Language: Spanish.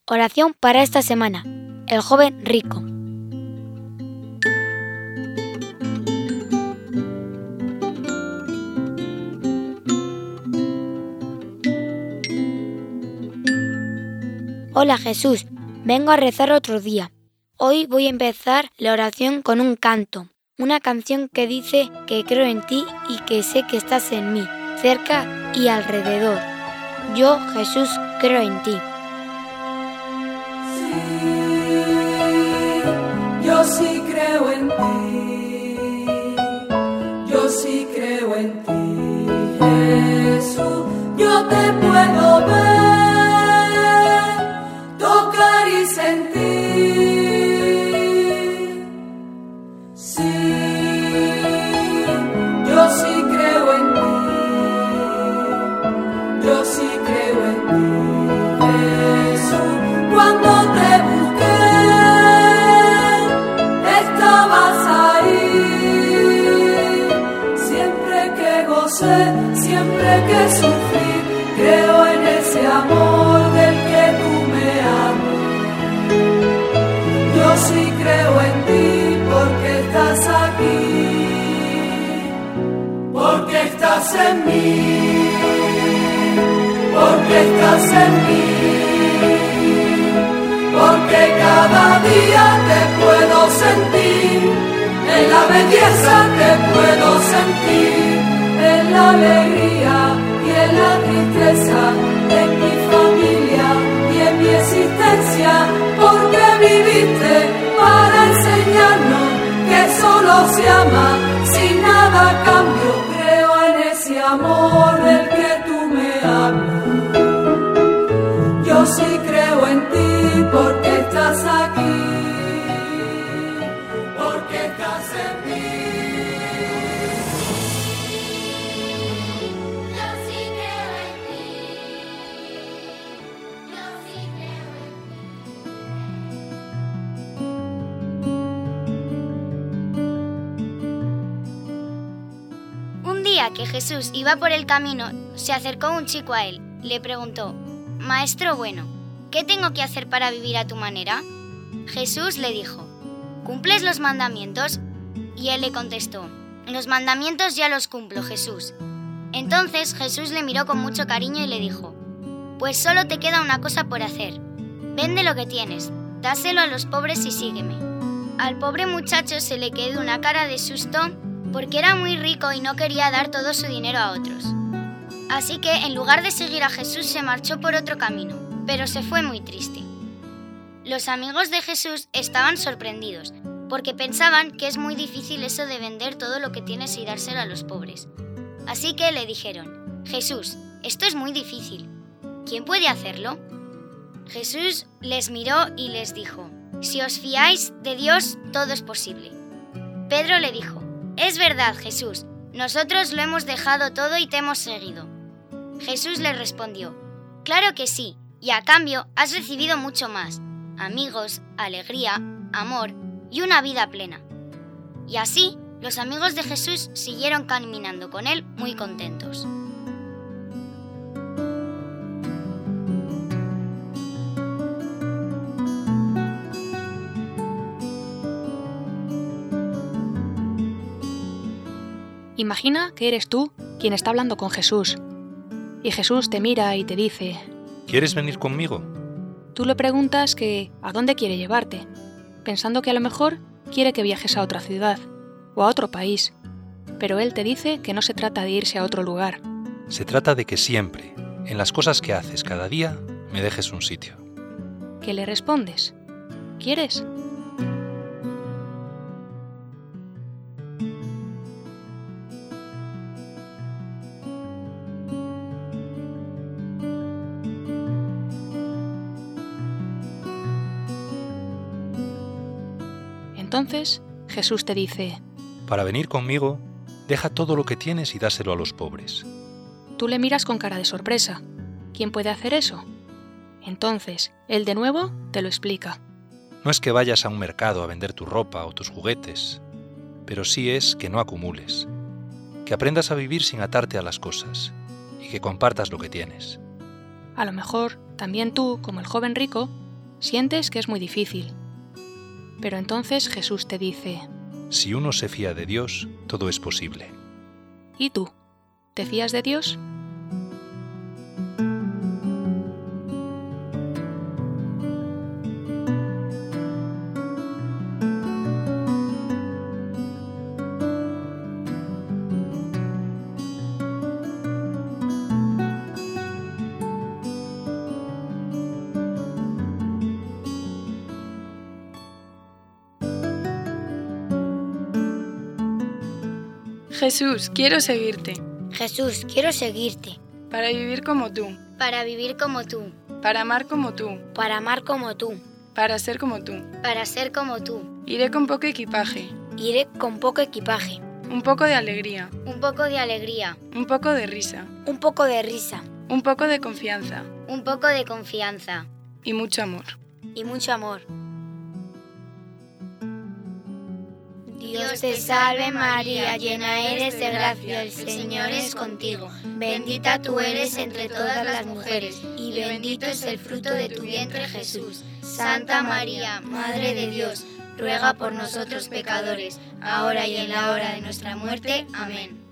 Oración para esta semana. El joven rico. Hola Jesús, vengo a rezar otro día. Hoy voy a empezar la oración con un canto, una canción que dice que creo en ti y que sé que estás en mí, cerca y alrededor. Yo, Jesús, creo en ti. Yo sí creo en ti, yo sí creo en ti, Jesús. Yo te puedo ver, tocar y sentir. Sí, yo sí creo en ti, yo sí creo en ti, Jesús. Cuando te busqué, estabas ahí. Siempre que gocé, siempre que sufrí, creo en ese amor del que tú me amas. Yo sí creo en ti porque estás aquí, porque estás en mí, porque estás en mí. Porque cada día te puedo sentir, en la belleza te puedo sentir, en la alegría y en la tristeza, en mi familia y en mi existencia, porque viviste para enseñarnos que solo se ama, sin nada a cambio. Creo en ese amor del que tú me hablas. Yo sí creo en ti porque estás aquí, porque estás en mí. Yo sí creo en ti, yo sí creo en ti. Un día que Jesús iba por el camino, se acercó un chico a él. Le preguntó: Maestro bueno, ¿qué tengo que hacer para vivir a tu manera? Jesús le dijo: ¿Cumples los mandamientos? Y él le contestó: Los mandamientos ya los cumplo, Jesús. Entonces Jesús le miró con mucho cariño y le dijo: Pues solo te queda una cosa por hacer. Vende lo que tienes, dáselo a los pobres y sígueme. Al pobre muchacho se le quedó una cara de susto porque era muy rico y no quería dar todo su dinero a otros. Así que en lugar de seguir a Jesús se marchó por otro camino, pero se fue muy triste. Los amigos de Jesús estaban sorprendidos, porque pensaban que es muy difícil eso de vender todo lo que tienes y dárselo a los pobres. Así que le dijeron: Jesús, esto es muy difícil. ¿Quién puede hacerlo? Jesús les miró y les dijo: Si os fiáis de Dios, todo es posible. Pedro le dijo: Es verdad, Jesús, nosotros lo hemos dejado todo y te hemos seguido. Jesús le respondió: Claro que sí, y a cambio has recibido mucho más: amigos, alegría, amor y una vida plena. Y así, los amigos de Jesús siguieron caminando con él muy contentos. Imagina que eres tú quien está hablando con Jesús. Y Jesús te mira y te dice: ¿Quieres venir conmigo? Tú le preguntas que a dónde quiere llevarte, pensando que a lo mejor quiere que viajes a otra ciudad o a otro país. Pero él te dice que no se trata de irse a otro lugar. Se trata de que siempre, en las cosas que haces cada día, me dejes un sitio. ¿Qué le respondes? ¿Quieres? Entonces Jesús te dice: Para venir conmigo, deja todo lo que tienes y dáselo a los pobres. Tú le miras con cara de sorpresa. ¿Quién puede hacer eso? Entonces, él de nuevo te lo explica. No es que vayas a un mercado a vender tu ropa o tus juguetes, pero sí es que no acumules, que aprendas a vivir sin atarte a las cosas y que compartas lo que tienes. A lo mejor también tú, como el joven rico, Sientes que es muy difícil. Pero entonces Jesús te dice: Si uno se fía de Dios, todo es posible. ¿Y tú? ¿Te fías de Dios? Jesús, quiero seguirte. Jesús, quiero seguirte. Para vivir como tú. Para vivir como tú. Para amar como tú. Para amar como tú. Para ser como tú. Para ser como tú. Iré con poco equipaje. Iré con poco equipaje. Un poco de alegría. Un poco de alegría. Un poco de risa. Un poco de risa. Un poco de confianza. Un poco de confianza. Y mucho amor. Y mucho amor. Dios te salve María, llena eres de gracia, el Señor es contigo. Bendita tú eres entre todas las mujeres, y bendito es el fruto de tu vientre Jesús. Santa María, Madre de Dios, ruega por nosotros pecadores, ahora y en la hora de nuestra muerte. Amén.